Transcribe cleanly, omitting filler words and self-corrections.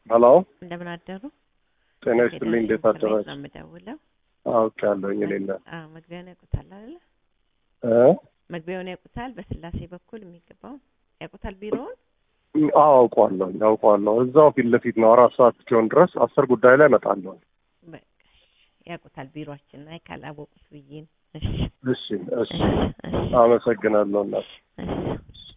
ሄሎ እንደምን አደሩ? ጤና ይስጥልኝ። እንዴት አደራችሁ? አውቃለሁኝ እኔና መግቢያውን ያውቁታል አይደል? መግቢያውን ያውቁታል። በስላሴ በኩል የሚገባው ያውቁታል። ቢሮውን አውቀዋለሁ። እዛው ፊት ለፊት ነው። 4 ሰዓት እስኪሆን ድረስ 10 ጉዳይ ላይ እመጣለሁ። በቃ ያውቁታል። ቢሮአችን ላይ ካላወቁት ብዬ ነው። እሺ አመሰግናለሁ።